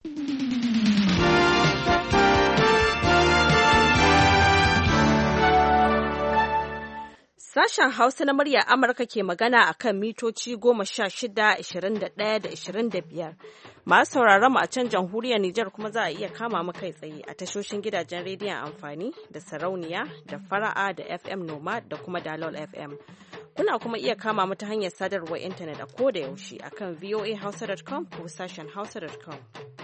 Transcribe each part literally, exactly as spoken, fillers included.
Sashen Hausa na murya Amurka ke magana a kan mitoci goma sha shida, ashirin da ɗaya da ashirin da biyar. Masu sauraron mu a can jamhuriyar Nijar kuma za a iya kama mu kai tsaye a tashoshin gidajen rediyon amfani da sarauniya da fara'a da F M Noma da kuma Dalol F M. Kuna kuma iya kama mu ta hanyar sadarwar intanet a koda yaushe a kan voa hausa dot com ko sashen hausa dot com.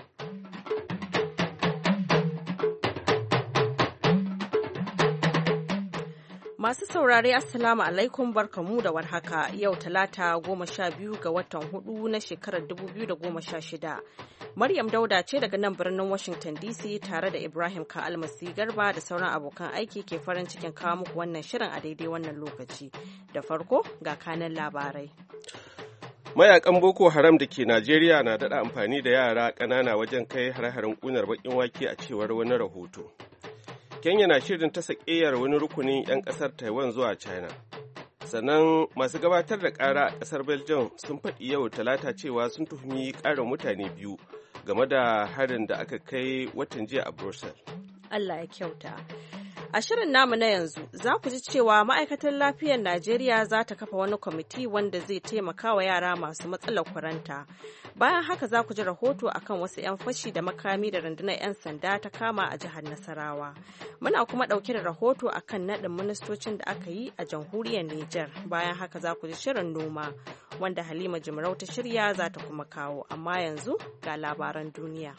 Masu saurare Assalamu alaikum barkamu da warhaka yau talata goma sha biyu ga watan hudu na shekarar dubu biyu da goma sha shida. Maryam Dauda ce daga nan birnin Washington D C tare da Ibrahim Ka'almasi Garba da sauran abokan aiki ke farin cikin kawo muku wannan shirin a daidai wannan lokaci. Da farko ga kanan labarai. Mayakan Boko Haram da ke Najeriya na daɗa amfani da yara ƙanana wajen kai har-harin ƙunar baƙin wake a cewar wani rahoto. Kenya na shirin ta sakeyar wani rukunin 'yan ƙasar Taiwan zuwa China. Sannan masu gabatar da ƙara a ƙasar Belgium sun faɗi yau talata cewa sun tuhumi ƙarin mutane biyu game da harin da aka kai watan jiya a Brussels. Allah ya kyauta. A shirin namu na yanzu za ku ji cewa ma'aikatar lafiyar Najeriya za ta kafa wani kwamiti wanda zai taimaka wa yara masu matsalar kuranta. Bayan haka za ku ji rahoto akan wasu 'yan fashi da makami da rundunar 'yan sanda ta kama a jihar Nasarawa. Muna kuma ɗauke da rahoto akan naɗin ministocin da aka yi a jamhuriyar Nijar. Bayan haka za ku ji shirin noma wanda Halima Jimarau ta shirya za ta kuma kawo. Amma yanzu ga labaran duniya.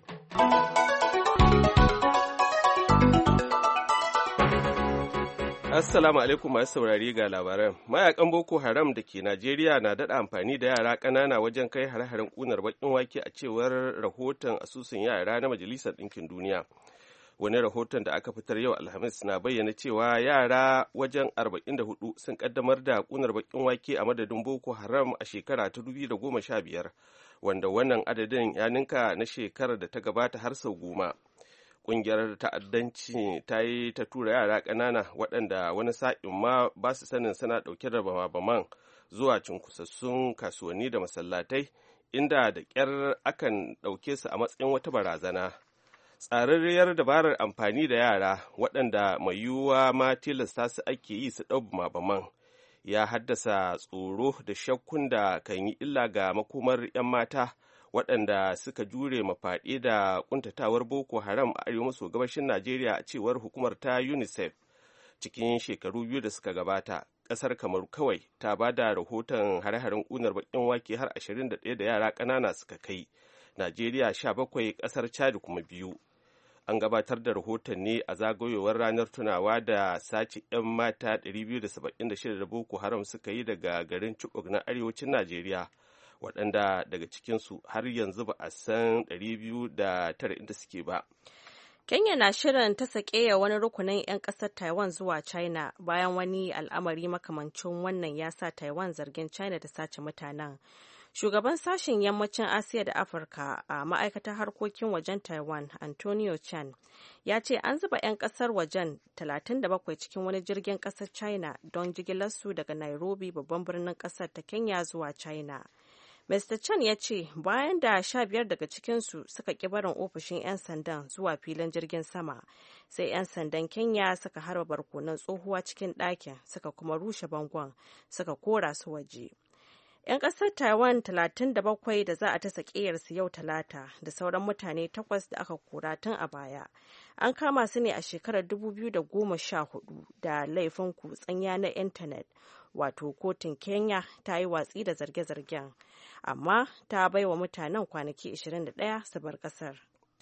Assalamu alaikum masu saurari ga labaran. Mayakan Boko Haram da ke Najeriya na daɗa amfani da yara ƙanana wajen kai har-harin ƙunar baƙin wake a cewar rahoton asusun yara na Majalisar Ɗinkin Duniya. Wani rahoton da aka fitar yau Alhamis na bayyana cewa yara wajen arba'in da hudu sun ƙaddamar da ƙunar baƙin wake a madadin Boko Haram a shekara ta dubu biyu da goma sha biyar, wanda wannan adadin ya ninka na shekarar da ta gabata har sau goma. Ƙungiyar ta'addanci ta yi ta tura yara ƙanana waɗanda wani sa'in ma ba su sanin suna ɗauke da bama-baman zuwa cunkusassun kasuwanni da masallatai inda da ƙyar akan ɗauke su a matsayin wata barazana. Tsararriyar dabarar amfani da yara waɗanda mai yiwuwa ma tilasta su ake yi su ɗau bama-baman ya haddasa tsoro da shakkun da kan yi illa ga makomar 'yan mata waɗanda suka jure mafaɗi da ƙuntatawar Boko Haram a arewa maso gabashin Najeriya a cewar hukumar ta UNICEF. Cikin shekaru biyu da suka gabata, ƙasar Kamaru kawai ta ba da rahoton hare-haren ƙunar baƙin wake har ashirin da ɗaya da yara ƙanana suka kai. Najeriya sha bakwai, ƙasar Chad kuma biyu. An gabatar da rahoton ne a zagayowar ranar tunawa da sace 'yan mata ɗari biyu da saba'in da shida da Boko Haram suka yi daga garin Chibok na arewacin Najeriya. Waɗanda daga cikinsu har yanzu ba a san ɗari biyu da tara inda suke ba. Kenya na shirin ta sakeya wani rukunin 'yan ƙasar Taiwan zuwa China bayan wani al'amari makamancin wannan ya sa Taiwan zargin China da sace mutanen. Shugaban sashen yammacin Asiya da Afirka a ma'aikatar harkokin wajen Taiwan, Antonio Chan, ya ce an zuba 'yan ƙasar wajen talatin da bakwai cikin wani jirgin ƙasar China don jigilarsu daga Nairobi babban birnin ƙasar ta Kenya zuwa China. Mister Chan ya ce bayan da sha biyar daga cikinsu suka ƙi barin ofishin 'yan sandan zuwa filin jirgin sama, sai 'yan sandan Kenya suka harba barkonon tsohuwa cikin ɗakin suka kuma rushe bangon suka kora su waje. 'Yan ƙasar Taiwan talatin da bakwai da za a ta sakeyarsu yau talata da sauran mutane takwas da aka kora tun a baya. An kama su ne a shekarar dubu biyu da goma sha hudu da laifin kutsanya na intanet. Wato kotun Kenya ta yi watsi da zarge-zargen, amma ta bai wa mutanen kwanaki ashirin da ɗaya su bar ƙasar.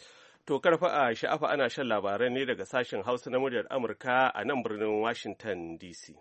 To karfa a sha'afa ana shan labarai ne daga sashen Hausa na muryar Amurka a nan birnin Washington D C.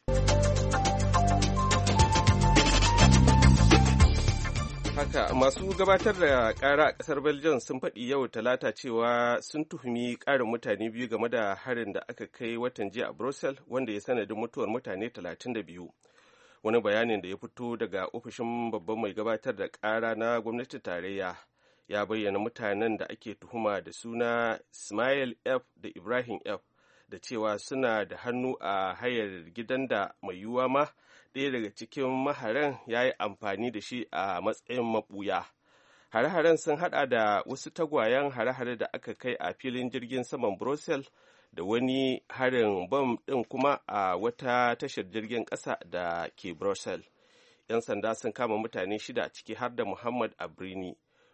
Haka masu gabatar da ƙara a ƙasar Belgium sun faɗi yau talata cewa sun tuhumi ƙarin mutane biyu game da harin da aka kai watan jiya a Brussels wanda ya sanadin mutuwar mutane talatin da biyu. Wani bayanin da ya fito daga ofishin babban mai gabatar da ƙara na gwamnatin tarayya ya bayyana mutanen da ake tuhuma da suna Ismail F da Ibrahim F da cewa suna da hannu a hayar gidan da mai yiwuwa ma ɗaya daga cikin maharan ya yi amfani da shi a matsayin maɓuya. Hare-haren sun hada da wasu tagwayen hare-hare da aka kai a filin jirgin saman Brussels da wani harin bom ɗin kuma a wata tashar jirgin ƙasa da ke Brussels. 'Yan sanda sun kama mutane shida ciki har da Muhammad Abrini,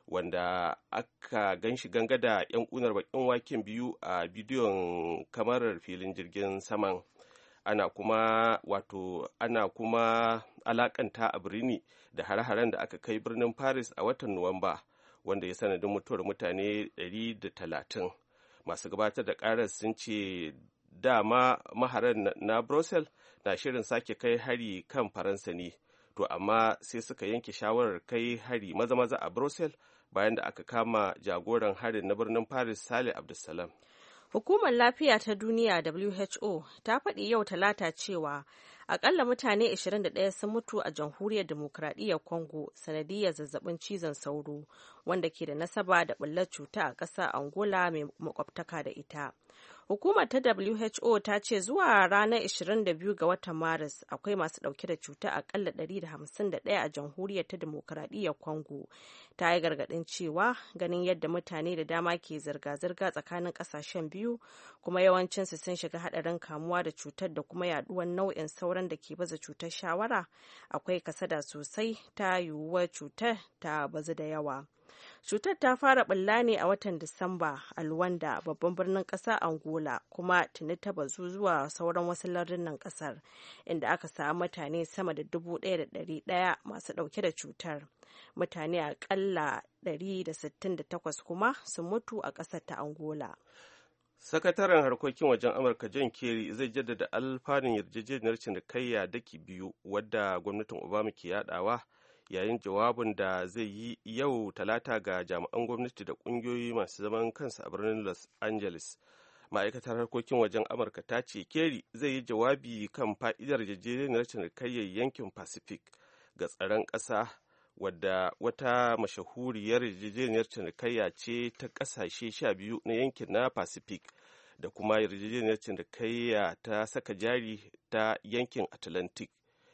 wanda aka ganshi ganga da 'yan ƙunar baƙin waken biyu a bidiyon kamarar filin jirgin saman. Ana kuma wato ana kuma alakanta Abrini da hare-haren da aka kai birnin Paris a watan Nuwamba, wanda ya sanadin mutuwar mutane ɗari da talatin. Masu gabatar da karar sun ce dama maharan na Brussels na shirin sake kai hari kan Faransa ne, to amma sai suka yanke shawarar kai hari maza-maza a Brussels bayan da aka kama jagoran harin na birnin Paris Saleh Abdulsalam. Hukumar Lafiya ta Duniya W H O ta faɗi yau Talata cewa akalla mutane ashirin da ɗaya sun mutu a Jamhuriyar Dimokuraɗiyyar Congo sanadiyyar zazzabin cizon sauro, wanda ke da nasaba da ɓullar cuta a ƙasar Angola mai makwabtaka da ita. Hukumar ta W H O ta ce zuwa ranar ashirin da biyu ga watan Maris akwai masu ɗauke da cuta akalla ɗari da hamsin da ɗaya a Jamhuriyar ta Dimokuraɗiyyar Congo. Ta yi gargaɗin cewa ganin yadda mutane da dama ke zirga-zirga tsakanin ƙasashen biyu, kuma yawancinsu sun shiga haɗarin kamuwa da cutar da kuma yaɗuwar nau'in sauran da ke baza cutar shawara, akwai kasada sosai ta yiwuwar cutar ta bazu da yawa. Cutar ta fara ɓulla ne a watan Disamba a Luanda, babban birnin ƙasar Angola, kuma tuni ta bazu zuwa sauran wasu lardunan ƙasar, inda aka samu mutane sama da dubu ɗaya da ɗari ɗaya masu ɗauke da cutar. Mutane aƙalla ɗari da sittin da takwas kuma sun mutu a ƙasar ta Angola. Sakataren harkokin wajen Amurka John Kerry zai jaddada alfanun yarjejeniyar cinikayya daki biyu wadda gwamnatin Obama ke yadawa yayin jawabin da zai yi yau Talata ga jami'an gwamnati da ƙungiyoyi masu zaman kansu a birnin Los Angeles. Ma'aikatar harkokin wajen Amurka ta ce Kerry zai yi jawabi kan fa'idar yarjejeniyar cinikayyar yankin Pacific ga tsaron ƙasa, wadda wata mashahuriyar yarjejeniyar cinikayya ce ta ƙasashe sha biyu na yankin na Pacific, da kuma yarjejeniyar cinikayya ta saka jari ta yankin Atlantic,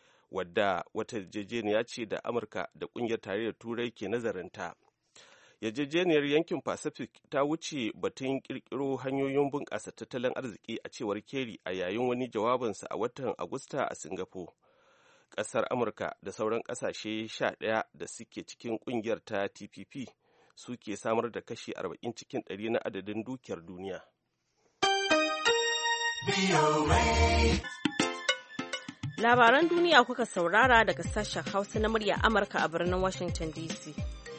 wadda wata yarjejeniya ce da Amurka da ƙungiyar tarayyar Turai ke nazarinta. Yarjejeniyar yankin Pacific ta wuce batun ƙirƙiro hanyoyin bunƙasa tattalin arziki, a cewar Kerry a yayin wani jawabinsa a watan Agusta a Singapore. Ƙasar Amurka da sauran ƙasashe sha ɗaya da suke cikin ƙungiyar ta T P P suke samar da kashi arba'in cikin ɗari na adadin dukiyar duniya. Labaran duniya kuka saurara daga sashen Hausa na murya Amurka a birnin Washington D C.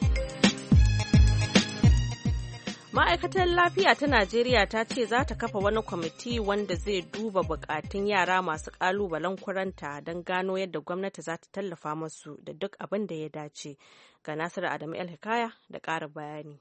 Ma'aikatar lafiya ta Najeriya ta ce za ta kafa wani kwamiti wanda zai duba bukatun yara masu kalubalen kuranta don gano yadda gwamnati za ta tallafa masu da duk abin da ya dace. Ga Nasiru Adamu El Hikaya da ƙara bayani.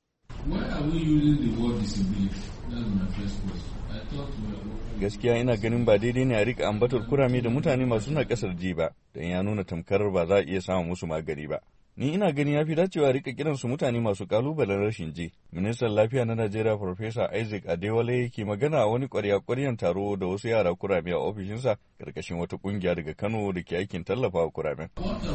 Gaskiya ina ganin ba daidai ne a rika ambatar kurame da mutane masu na kasar ji ba, don ya nuna tamkar ba za a iya samun musu magani ba. Ni ina gani ya fi dacewa rika kiransu mutane masu kalubalen rashin ji. Ministan Lafiya na Najeriya Farfesa Isaac Adewale ke magana a wani kwarya-kwaryan taro da wasu yara kurame a ofishinsa karkashin wata kungiya daga Kano da ke aikin tallafawa kuramen.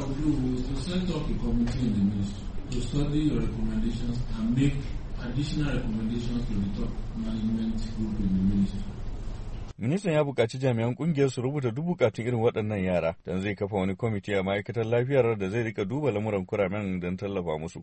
To study your recommendations and make additional recommendations to the top management group in the ministry. Ministan ya buƙaci jami'an ƙungiyar su rubuta duk buƙatun irin waɗannan yara don zai kafa wani kwamiti a ma'aikatar lafiyar da zai rika duba lamuran kuramen don tallafa musu.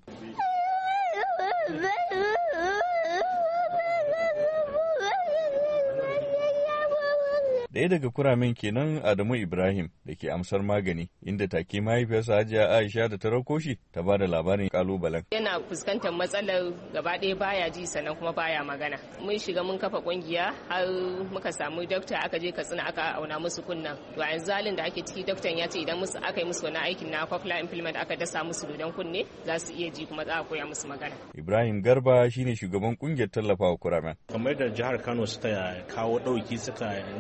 Ɗaya daga kuramen kenan Adamu Ibrahim da ke amsar magani, inda take mahaifiyarsa Hajiya Aisha da ta rauko shi ta ba da labarin kalubalen. Yana fuskantar matsalar gaba ɗaya baya ji sannan kuma baya magana. Mun shiga mun kafa kungiya har muka samu dokta aka je Katsina aka auna musu kunna. To a yanzu halin da ake ciki doktan ya ce idan musu aka yi musu wani aikin na cochlear implant aka dasa musu dodon kunne za su iya ji kuma za a koya musu magana. Ibrahim Garba shine shugaban kungiyar tallafawa kuramen. Kamar da jihar Kano suka kawo ɗauki suka yi screening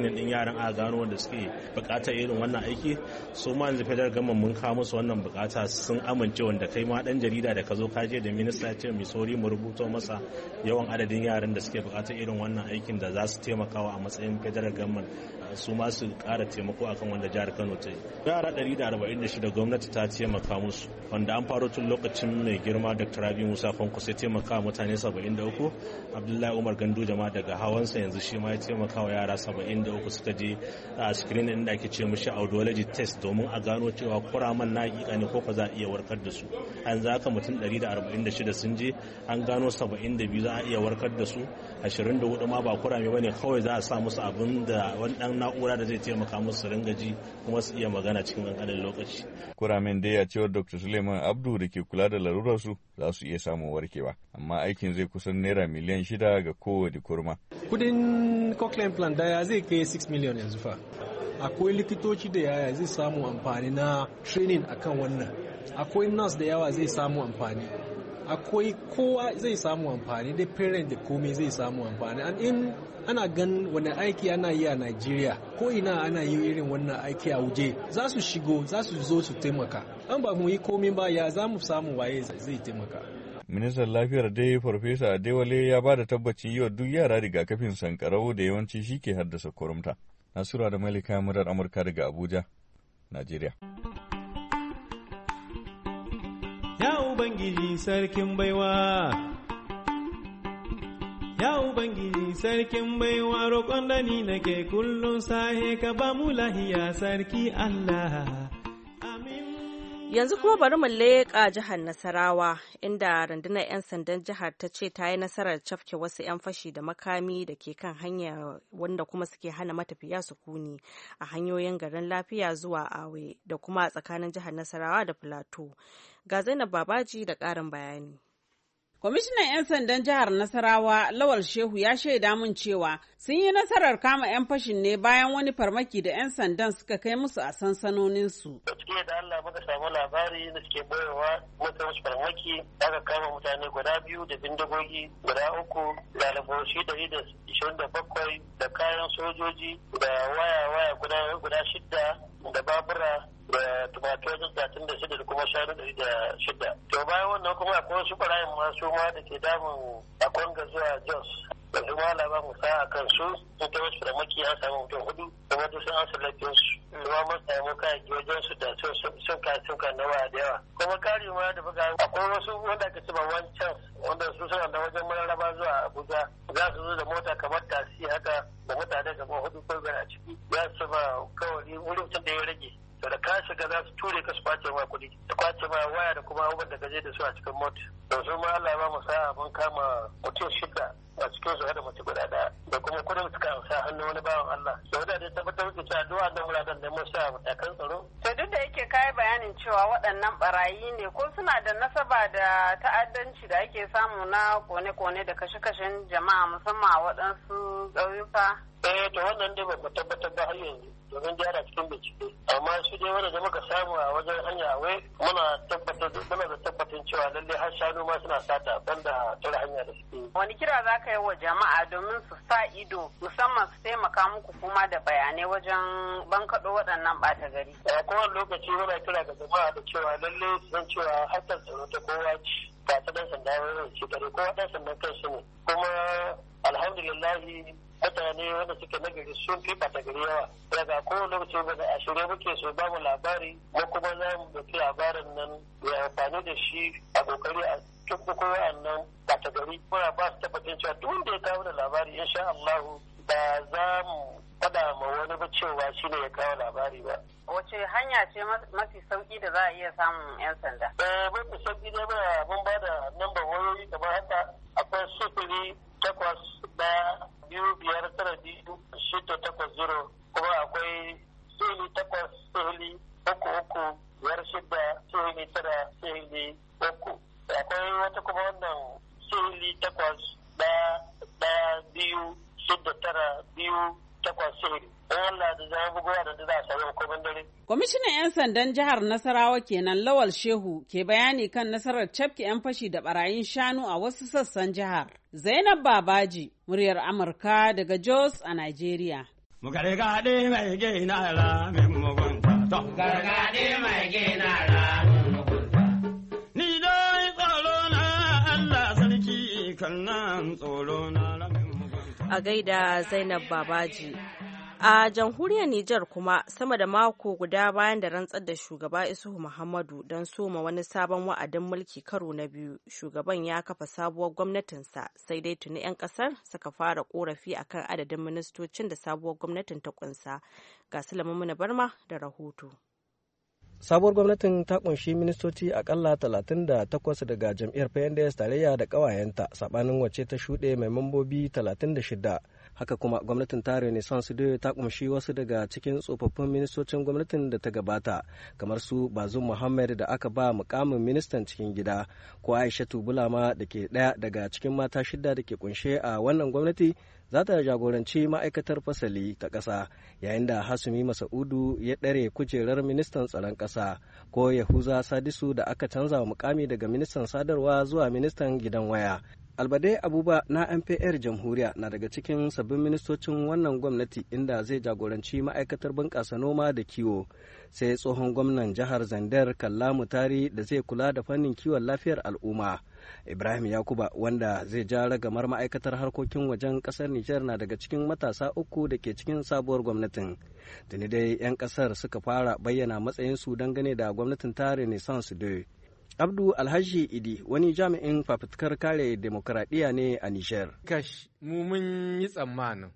screening din yaran a gano wanda suke bukatar irin wannan aiki. Su ma yanzu federal government mun kawo musu wannan bukata sun amince, wanda kai ma dan jarida da ka zo ka je da minista ya ce mai sauri mu rubuto masa yawan adadin yaran da suke bukatar irin wannan aikin da za su taimakawa a matsayin federal government su ma su kara taimako akan wanda jihar Kano ta yi. Yara ɗari da arba'in da shida gwamnati ta taimaka musu, wanda an faro tun lokacin mai girma Doctor Rabi Musa Kwankwaso ya taimaka mutane saba'in da uku. Abdullahi Umar Ganduje ma daga hawansa yanzu shi ma ya taimaka wa yara saba'in da uku suka je a screening da ake ce mishi audiology test domin a gano cewa kuraman na hakika ne ko ko za a iya warkar da su. An za ka mutum ɗari da arba'in da shida sun je, an gano saba'in da biyu za a iya warkar da su, ashirin da hudu ma ba kurame bane, kawai za a sa musu abin da wani dan na'ura da zai taimaka musu su ringa ji kuma su iya magana cikin ƙanƙanin lokaci. Kuramen dai a cewar Doctor Suleiman Abdu da ke kula da larurarsu za su iya samun warkewa, amma aikin zai kusan naira miliyan shida ga kowane kurma. Kudin cochlear implant daya zai kai six million yanzu fa. Akwai likitoci da yaya zai samu amfani na training akan wannan. Akwai nurse da yawa zai samu amfani. Akwai kowa zai samu amfani, da parent da komai zai samu amfani. And in ana gan wani aiki ana yi a Najeriya, ko ina ana yi irin wannan aiki a waje, za su shigo, za su zo su taimaka. An ba mu yi komai ba, ya za mu samu waye zai taimaka. Ministan lafiyar dai Farfesa Adewale ya ba da tabbacin yi wa duk yara rigakafin sankarau da yawanci shi ke haddasa kurumta. Nasura da Malika murar Amurka daga Abuja, Najeriya. Ya Ubangiji sarkin baiwa, ya Ubangiji sarkin baiwa, roƙon da ni nake kullum sahe ka ba mu lahiya sarki Allah. Yanzu kuma bari mu leƙa jihar Nasarawa, inda rundunar 'yan sandan jihar ta ce ta yi nasarar cafke wasu 'yan fashi da makami da ke kan hanya wanda kuma suke hana matafiya sukuni a hanyoyin garin Lafiya zuwa Awe da kuma a tsakanin jihar Nasarawa da Filato. Ga Zainab Babaji da ƙarin bayani. Kwamishinan 'yan sandan jihar Nasarawa Lawal Shehu ya shaida mun cewa sun yi nasarar kama 'yan fashin ne bayan wani farmaki da 'yan sandan suka kai musu a sansanoninsu. Cikin da Allah muka samu labari da suke boyewa muka musu farmaki, aka kama mutane guda biyu da bindigogi guda uku da laboshi dari da ishirin da bakwai da kayan sojoji da waya-waya guda shidda da babura da tumatur talatin da shida da kuma shanu ɗari da shida. To bayan wannan kuma akwai wasu ɓarayin masu ma da ke damun a Kwanga zuwa Jos. Da su ma labar musa a kan su sun ta wasu ramaki an samu mutum hudu kuma duk sun ansa lafiyar su. Kuma mun samu kayayyaki wajen su da sun ka sun ka nawa da yawa. Kuma kari ma da buga akwai wasu wanda aka ce ba wancan wanda su suna da wajen mararraba zuwa Abuja. Za su zo da mota kamar tasi haka da mutane kamar hudu ko biyar a ciki. Za su ba kawai wurin da ya rage. To da ka shiga za su ture ka su kwace ma kuɗi, su kwace ma waya da kuma abubuwan da gaje da su a cikin mota. To su ma Allah ya ba mu sa'a mun kama mutum shida a cikin su hada mace guda ɗaya da kuma kuɗin suka sa hannu wani bawan Allah. Da wadda dai tabbatar da cewa duk wannan wuraren da mun sa matakan tsaro. To duk da yake kai bayanin cewa waɗannan barayi ne ko suna da nasaba da ta'addanci da ake samu na kone-kone da kashe-kashen jama'a musamman a waɗansu ƙauyuka. Eh to wannan dai ba mu tabbatar ba har yanzu. domin gyara cikin bincike amma shi dai wanda da muka samu a wajen hanya wai muna tabbatar muna da tabbatin cewa lalle har shanu ma suna sata banda tare hanya da suke. Wani kira za ka yi wa jama'a domin su sa ido musamman su taimaka muku kuma da bayanai wajen bankaɗo waɗannan ɓata gari. A kowane lokaci muna kira ga jama'a da cewa lalle su san cewa harkar tsaro ta kowa ce ba ta dan sanda wani ce kare kowa dan sandan kansu ne kuma alhamdulillahi mutane wanda suke nagari sun fi ɓata gari yawa daga kowane lokaci ba a shirye muke so ba mu labari mu kuma za mu ɗauki labarin nan ya amfani da shi a kokari a cikin wa'annan ɓata gari muna ba su tabbatin cewa duk wanda ya kawo da labari insha Allahu ba za mu faɗa ma wani ba cewa shi ne ya kawo labari ba. Wace hanya ce mafi sauki da za a iya samun 'yan sanda? Eh mafi sauki dai muna mun ba da nambar wayoyi kamar haka akwai sifili takwas ɗaya biyu biyar tara biyu shida takwas zero kuma akwai sifili takwas sifili uku uku biyar shida sifili tara sifili uku akwai wata kuma wannan sifili takwas ɗaya ɗaya biyu shida tara biyu takwas sifili. Kwamishinan 'yan sandan jihar Nasarawa kenan Lawal Shehu ke bayani kan nasarar cafke 'yan fashi da barayin shanu a wasu sassan jihar. Zainab Babaji, muryar Amurka daga Jos a Najeriya. Mu gargaɗe mai gina ra min mugunta. To gargaɗe mai gina ra min mugunta. Ni dai tsoro na Allah sarki kan nan tsoro na ra min mugunta. A gaida Zainab Babaji. A jamhuriyar Nijar kuma sama da mako guda bayan da rantsar da shugaba Isuhu Muhammadu don soma wani sabon wa'adin mulki karo na biyu, shugaban ya kafa sabuwar gwamnatinsa sai dai tuni 'yan kasar suka fara korafi akan adadin ministocin da sabuwar gwamnatin ta kunsa. Ga Sulaiman Barma da rahoto. Sabuwar gwamnatin ta kunshi ministoci akalla talatin da takwas daga jam'iyyar P N D S tarayya da ƙawayenta sabanin wacce ta shuɗe mai mambobi talatin da shida. Haka kuma gwamnatin ta Renaissance Day ta kumshi wasu daga cikin tsofaffin ministocin gwamnatin da ta gabata kamar su Bazum Muhammad da aka ba mukamin ministan cikin gida ko Aishatu Bulama da ke ɗaya daga cikin mata shida da ke kunshe a wannan gwamnati za ta jagoranci ma'aikatar fasali ta ƙasa yayin da Hasumi Masa'udu ya ɗare kujerar ministan tsaron ƙasa ko Yahuza Sadisu da aka canza wa mukami daga ministan sadarwa zuwa ministan gidan waya. Albade Abuba na M P R Jamhuriya na daga cikin sabbin ministocin wannan gwamnati inda zai jagoranci ma'aikatar bunƙasa noma da kiwo sai tsohon gwamnan jihar Zandar Kalla Mutari da zai kula da fannin kiwon lafiyar al'umma. Ibrahim Yakuba wanda zai ja ragamar ma'aikatar harkokin wajen ƙasar Nijar na daga cikin matasa uku da ke cikin sabuwar gwamnatin. Tuni dai 'yan ƙasar suka fara bayyana matsayinsu dangane da gwamnatin ta Renaissance Day. Abdu Alhaji Idi wani jami'in fafutukar kare demokuraɗiyya ne a Nijar. Kash, mu mun yi tsammanin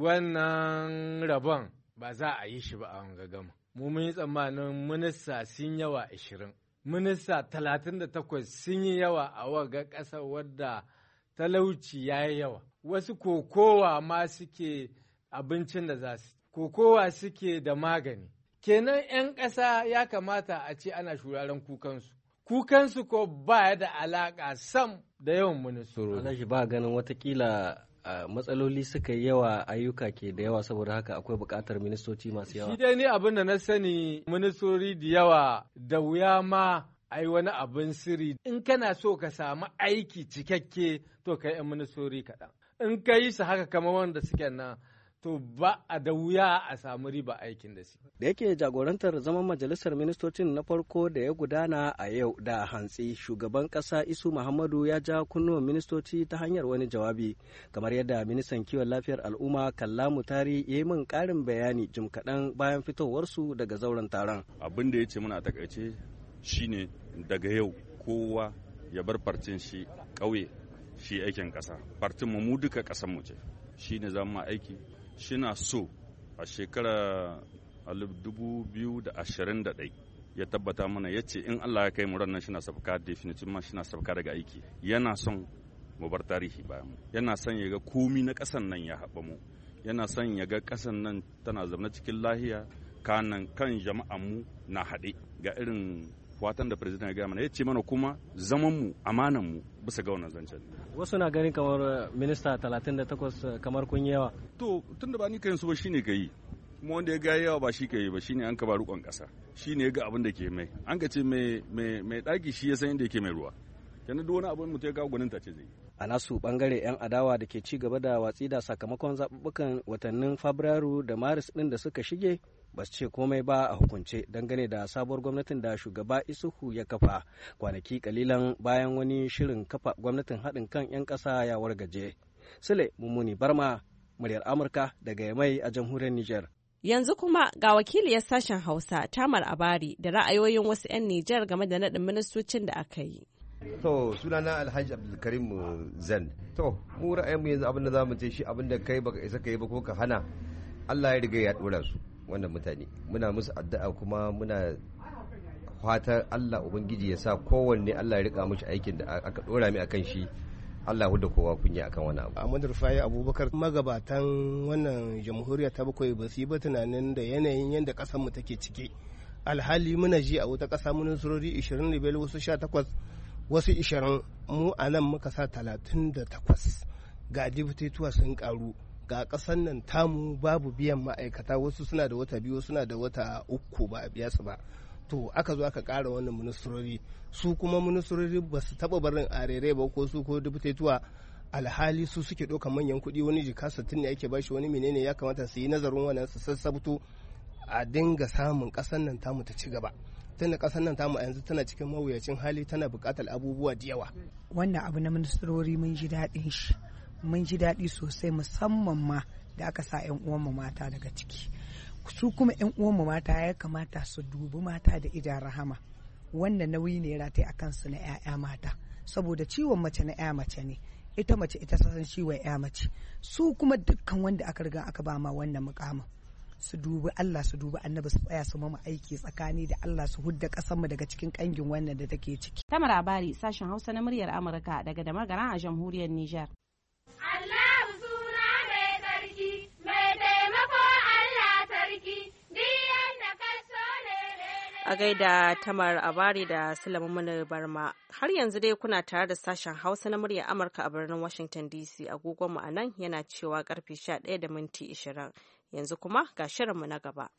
wannan rabon ba za a yi shi ba a wanga gama. Mu mun yi tsammanin minista sun yawa ashirin. Minista talatin da takwas sun yi yawa a waga ƙasa wadda talauci ya yi yawa. Wasu kokowa ma suke abincin da za su, kokowa suke da magani. Kenan 'yan ƙasa ya kamata a ce ana shuraren kukansu. Kukansu ko ba da alaƙa sam da yawan ministorori. Alhaji ba ganin watakila matsaloli suka yi yawa ayyuka ke da yawa saboda haka akwai buƙatar ministoci masu yawa. Shi dai ni abin da na sani ministori da yawa da wuya ma ai wani abin sirri. In kana so ka samu aiki cikakke to ka yi ministori kaɗan. In ka yi su haka kamar wanda suke nan to ba a da wuya a samu riba aikin da su. Da yake jagorantar zaman majalisar ministocin na farko da ya gudana a yau da hantsi, shugaban ƙasa Isu Muhammadu ya ja kunnuwan ministoci ta hanyar wani jawabi, kamar yadda ministan kiwon lafiyar al'umma Kalla Mutari ya yi min ƙarin bayani jim kaɗan bayan fitowarsu daga zauren taron. Abin da ya ce muna a takaice shine daga yau kowa ya bar farcin shi ƙauye shi aikin ƙasa. Farcin mu duka ƙasar mu ce. Shine za mu aiki. Shina so a shekara alif dubu biyu da ashirin da ɗai ya tabbata mana ya ce in Allah ya kai mu ranar shina sabka definitin ma shina sabka daga aiki yana son mu bar tarihi bayan yana son ya ga komi na ƙasan nan ya haɓa mu yana son ya ga ƙasan nan tana zaune cikin lahiya kanan kan jama'an mu na haɗe ga irin watan da president ya gaya mana ya ce mana kuma zaman mu amanan mu bisa ga wannan zancen. Wasu na ganin kamar minista talatin da takwas kamar kun yawa. To tun da ba ni kayan su ba shine ka yi. Kuma wanda ya ga yawa ba shi ka yi ba shine an ka ba rukon kasa. Shine ya ga abin da ke mai. An ka ce mai mai daki shi ya san inda yake mai ruwa. Kenan duk wani abin mutum ya ga gwanin ta ce zai. A nasu bangare 'yan adawa da ke ci gaba da watsi da sakamakon zaɓuɓɓukan watannin Fabrairu da Maris ɗin da suka shige ba su ce komai ba a hukunce dangane da sabuwar gwamnatin da shugaba Isuhu ya kafa kwanaki kalilan bayan wani shirin kafa gwamnatin haɗin kan 'yan ƙasa ya wargaje. Sule Mummuni Barma, muryar Amurka daga Yamai a jamhuriyar Nijar. Yanzu kuma ga wakiliyar sashen Hausa Tamar Abari da ra'ayoyin wasu 'yan Nijar game da naɗin ministocin da aka yi. To sunana Alhaji Abdulkarim Zan. To mu ra'ayin mu yanzu abin da zamu ce shi abin da kai baka isa kai ba ko ka hana Allah ya riga ya dora su wannan mutane. Muna musu addu'a kuma muna fatar Allah ubangiji ya sa kowanne Allah ya rika mishi aikin da aka dora mai akan shi. Allah da kowa kunya akan wani abu. Ahmad Rufai Abubakar magabatan wannan jamhuriya ta bakwai ba su yi ba tunanin da yanayin yadda kasar mu take ciki. Alhali muna ji a wata kasa mun surori ishirin da biyar wasu sha takwas wasu ishirin mu a nan muka sa talatin da takwas ga dibitatuwa sun karu ga kasan nan tamu babu biyan ma'aikata wasu suna da wata biyu suna da wata uku ba a biya su ba to aka zo aka kara wannan ministrori su kuma ministrori ba su taba barin arere ba ko su ko dibitatuwa alhali su suke ɗaukar manyan kuɗi, wani jika sittin ne ake bashi, wani menene. Ya kamata su yi nazarin wannan su sassabto a dinga samun ƙasar nan tamu ta ci gaba. Tunda ƙasar nan tamu a yanzu tana cikin mawuyacin hali, tana buƙatar abubuwa da yawa. Wannan abu na ministrori mun ji daɗin shi, mun ji daɗi sosai, musamman ma da aka sa 'yan uwanmu mata daga ciki. Su kuma 'yan uwanmu mata ya kamata su dubi mata da idan rahama. Wannan nauyi ne ya rataye a kansu na 'ya'ya mata, saboda ciwon mace na 'ya mace ne, ita mace ita san ciwon 'ya mace. Su kuma dukkan wanda aka riga aka ba ma wannan mukamin su dubi Allah, su dubi Annabi, su tsaya su mama aiki tsakani da Allah, su hudda ƙasarmu daga cikin ƙangin wannan da take ciki. Tamar Abari, sashen Hausa na muryar Amurka daga Damagara a jamhuriyar Nijar. A gaida Tamar Abari da Sulaiman Barma. Har yanzu dai kuna tare da sashen Hausa na muryar Amurka a birnin Washington D C. Agogonmu a nan yana cewa karfe sha ɗaya da minti ashirin. Yanzu kuma ga shirinmu na gaba.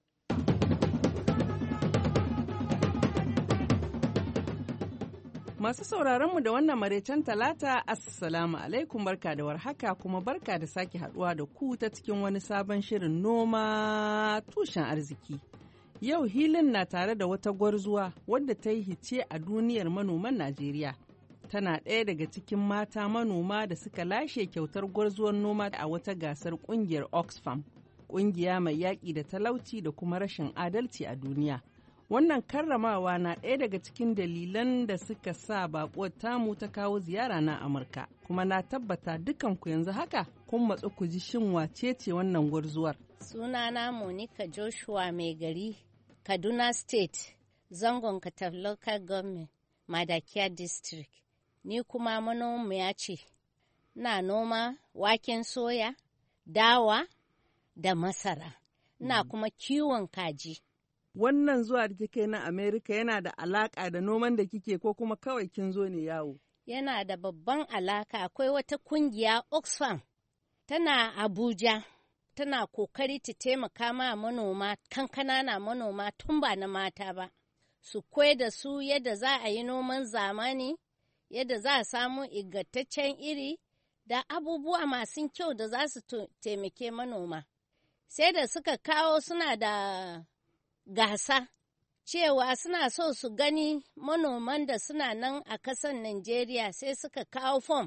Masu sauraronmu da wannan maraicen talata, Assalamu alaikum, barka da warhaka kuma barka da sake haduwa da ku ta cikin wani sabon shirin noma tushen arziki. Yau hilin na tare da wata gwarzuwa wadda ta yi hice a duniyar manoman Najeriya. Tana ɗaya daga cikin mata manoma da suka lashe kyautar gwarzuwar noma a wata gasar ƙungiyar Oxfam, ƙungiya mai yaƙi da talauci da kuma rashin adalci a duniya. Wannan karramawa na ɗaya daga cikin dalilan da suka sa baƙuwar tamu ta kawo ziyara na Amurka, kuma na tabbata dukanku yanzu haka kun matsu ku ji shin wace ce wannan gwarzuwar. Sunana Monica Joshua mai gari, Kaduna State, zangon Kataf Local Government, Madakiya District. Ni kuma manomiya ce, na noma waken soya, dawa da masara, na kuma kiwon kaji. Wannan zuwa da kike na Amerika yana da alaƙa da noman da kike ko kuma kawai kin zo ne yawo? Yana da babban alaka. Akwai wata kungiya Oxfam tana Abuja, tana kokari ta taimaka ma manoma, kankana na manoma tun ba na mata ba, su koyar da su yadda za a yi noman zamani, yadda za a samu ingantaccen iri da abubuwa masu kyau da za su taimake manoma. Sai da suka kawo suna da gasa cewa suna so su gani manoman da suna nan a kasan Najeriya, sai suka kawo fom,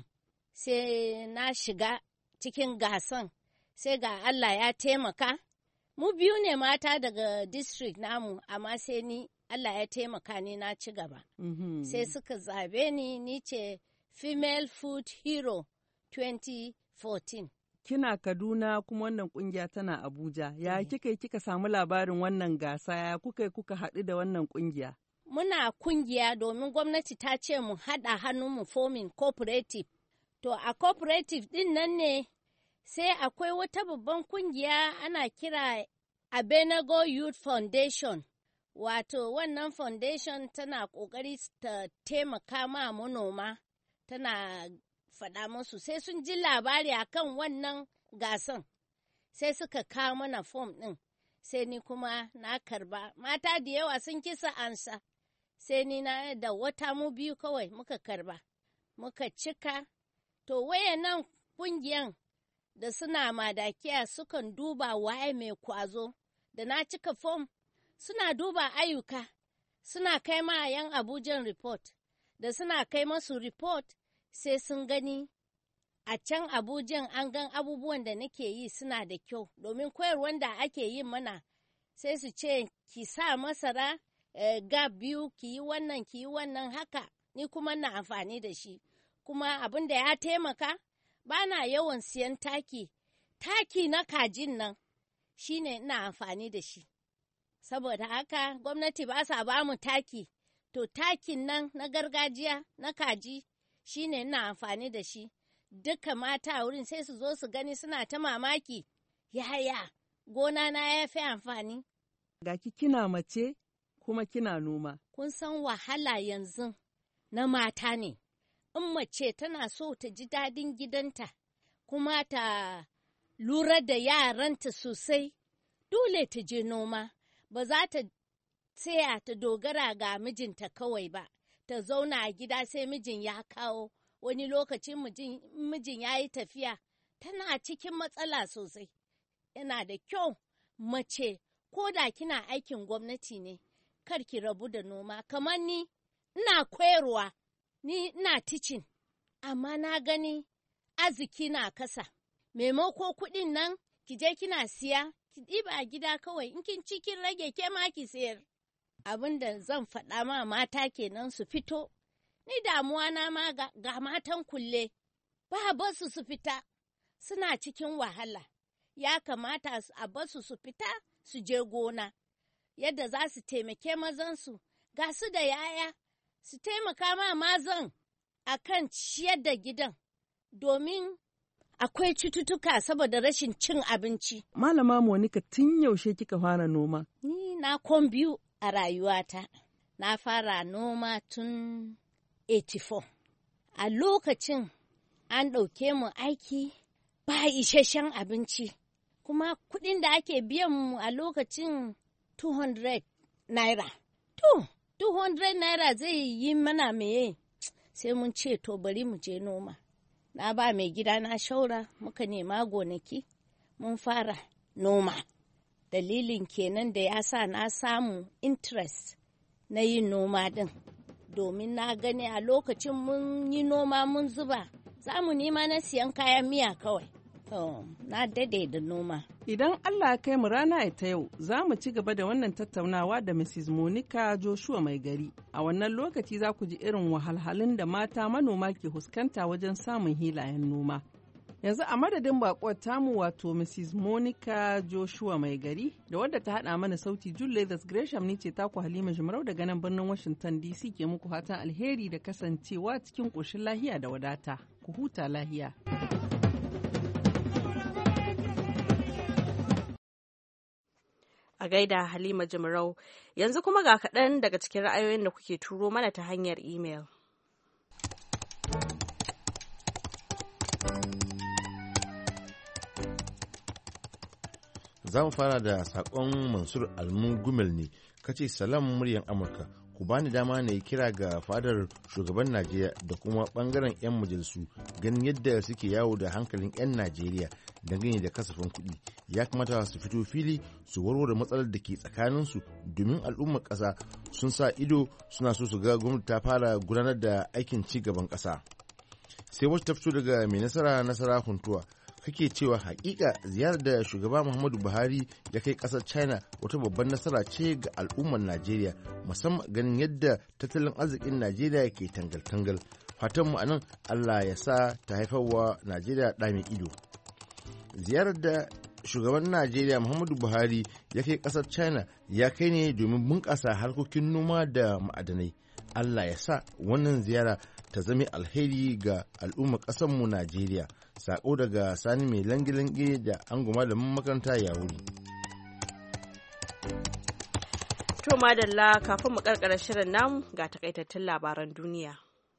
sai na shiga cikin gasan, sai ga Allah ya taimaka. Mu biyu ne mata daga district namu, amma sai ni Allah ya taimaka ni na ci gaba. Mm-hmm. Sai suka zabe ni, ni ce Female Food Hero twenty fourteen. Kina Kaduna kuma wannan kungiya tana Abuja. Ya kika yi kika samu labarin wannan gasa, ya kuka yi kuka haɗu da wannan kungiya? Muna kungiya domin gwamnati ta ce mu haɗa hannu mu forming cooperative. To a cooperative ɗin nan ne sai akwai wata babban kungiya ana kira Abenago Youth Foundation. Wato wannan foundation tana ƙoƙari ta taimaka ma manoma, tana faɗa musu sai sun ji labari akan wannan gasan, sai suka kawo mana fom ɗin, sai ni kuma na karba. Mata da yawa sun kisa ansa, sai ni na da wata mu biyu kawai muka karba, muka cika. To wayannan kungiyan da suna Madakiya sukan duba waye mai kwazo, da na cika fom suna duba ayyuka, suna kai ma yan Abujan report, da suna kai masu report sai sun gani a can Abujan an gan abubuwan da nake yi suna da kyau, domin koyarwar da ake yi mana sai su ce ki sa masara eh, gab biyu, ki yi wannan ki yi wannan haka, ni kuma na amfani da shi. Kuma abin da ya taimaka, ba na yawan siyan taki, taki na kajin nan shi ne ina amfani da shi. Saboda haka gwamnati ba sa ba mu taki, to takin nan na gargajiya na kaji shi ne ina amfani da shi. Duka mata a wurin sai su zo su gani suna ta mamaki, yaya gona na ya fi amfani. Ga ki kina mace kuma kina noma. Kun san wahala yanzu na mata ne, in mace tana so ta ji dadin gidanta kuma ta lura da yaranta sosai, dole ta je noma, ba za ta tsaya ta dogara ga mijinta kawai ba, ta zauna a gida sai mijin ya kawo wani lokacin mijin ya yi tafiya tana cikin matsala sosai. Yana da kyau mace ko da kina aikin gwamnati ne kar ki rabu da noma. Kamar ni ina koyarwa, ni ina teaching, amma na gani arziki na kasa. Maimako kuɗin nan ki je kina siya, ki ɗiba a gida kawai, in kin ci kin rage ke ma ki sayar. Abin da zan faɗa ma mata kenan su fito. Ni damuwa na ma ga, ga matan kulle, ba basu su fita, suna cikin wahala. Ya kamata a basu su fita su je gona, yadda za su taimake mazansu, ga su da yaya, su taimaka ma mazan a kan ciyar da gidan, domin akwai cututtuka saboda rashin cin abinci. Malama Monica, tun yaushe kika fara noma? Ni na kon biyu a rayuwata. Na fara noma tun eighty-four. A lokacin an ɗauke mu aiki ba isasshen abinci, kuma kuɗin da ake biyan mu a lokacin two hundred naira. To, two hundred naira zai yi mana meye? Sai mun ce to bari mu je noma. Na ba mai gida na shaura, muka nema gonaki, mun fara noma. Dalilin kenan da ya sa na samu interest na yin noma din, domin na gani a lokacin mun yi noma mun zuba, za mu nema na siyan kayan miya kawai. Oh, na dade da noma. Idan Allah ya kai mu rana ta yau, za mu ci gaba da wannan tattaunawa da Missus Monica Joshua Mai Gari. A wannan lokaci za ku ji irin wahalhalun da mata manoma ke fuskanta wajen samun hilayen noma. Yanzu a madadin bakuwar tamu wato Missus Monica Joshua Mai Gari da wadda ta haɗa mana sauti Julius Gresham ni ce taku Halima Jimarau daga nan birnin Washington D C ke muku fatan alheri da kasancewa cikin ƙoshin lahiya da wadata. Ku huta lahiya. A gaida Halima Jimarau, yanzu kuma ga kaɗan daga cikin ra'ayoyin da kuke turo mana ta hanyar imel. Za mu fara da saƙon Mansur Almun Gumel ne, kace salam muryan Amurka, ku bani dama na yi kira ga fadar shugaban Najeriya da kuma ɓangaren 'yan majalisu ganin yadda suke yawo da hankalin 'yan Najeriya dangane da kasafin kuɗi. Ya kamata su fito fili su warware matsalar da ke tsakaninsu domin al'ummar ƙasa sun sa ido suna so su ga gwamnati ta fara gudanar da aikin ci gaban ƙasa. Sai wacce ta fito daga mai nasara nasara huntuwa, kake cewa hakika ziyarar da shugaba Muhammadu Buhari ya kai kasar China wata babban nasara ce ga al'ummar Najeriya, musamman ganin yadda tattalin arzikin Najeriya ke tangal-tangal. Fatan mu anan Allah ya sa ta haifarwa Najeriya ɗa mai ido. Ziyarar da shugaban Najeriya Muhammadu Buhari ya kai kasar China ya kai ne domin bunƙasa harkokin noma da ma'adanai. Allah ya sa wannan ziyara ta zame alheri ga al'ummar ƙasarmu Najeriya. Sako daga Sani mai langilange da ango malamin makaranta ya wuri. To madalla, kafin mu karkara shirin namu ga takaitattun labaran duniya.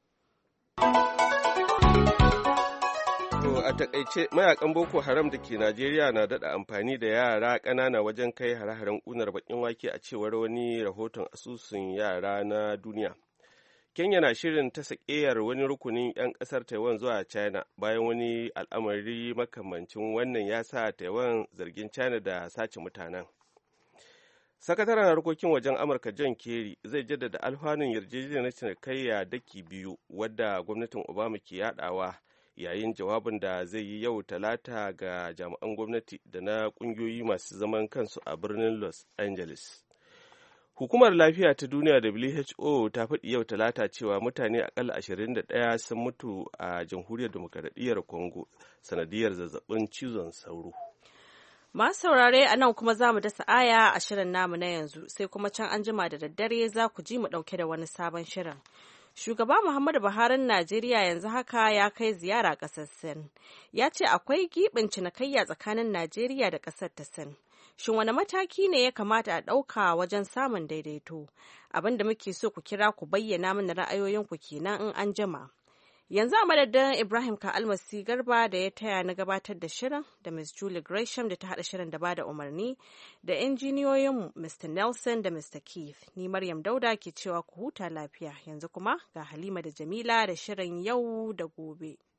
To a takaice mayakan Boko Haram da ke Najeriya na daɗa amfani da yara ƙanana wajen kai hare-haren ƙunar baƙin wake a cewar wani rahoton asusun yara na duniya. Kenya na shirin ta sakeyar wani rukunin 'yan ƙasar Taiwan zuwa China bayan wani al'amari makamancin wannan ya sa Taiwan zargin China da sace mutanen. Sakataren harkokin wajen Amurka John Kerry zai jaddada alfanun yarjejeniyar cinikayya daki biyu wadda gwamnatin Obama ke yadawa yayin jawabin da zai yi yau talata ga jami'an gwamnati da na ƙungiyoyi masu zaman kansu a birnin Los Angeles. Hukumar Lafiya ta Duniya W H O ta faɗi yau talata cewa mutane akalla ashirin da ɗaya sun mutu a Jamhuriyar Demokaradiyyar Congo sanadiyar zazzabin cizon sauro. Masu saurare a nan kuma za mu dasa aya a shirin namu na yanzu, sai kuma can an jima da daddare za ku ji mu ɗauke da wani sabon shirin. Shugaba Muhammadu Buhari Najeriya yanzu haka ya kai ziyara ƙasar Sin. Ya ce akwai giɓin cinikayya tsakanin Najeriya da ƙasar ta Sin. Shin wani mataki ne ya kamata a ɗauka wajen samun daidaito? Abin da muke so ku kira ku bayyana mana ra'ayoyinku kenan in an jima. Yanzu a madadin Ibrahim Ka'almasi Garba da ya taya na gabatar da shirin da Miss Julie Gresham da ta haɗa shirin da bada umarni da injiniyoyin Mister Nelson da Mister Keith. Ni Maryam Dauda ke cewa ku huta lafiya. Yanzu kuma ga Halima da Jamila da shirin yau da gobe.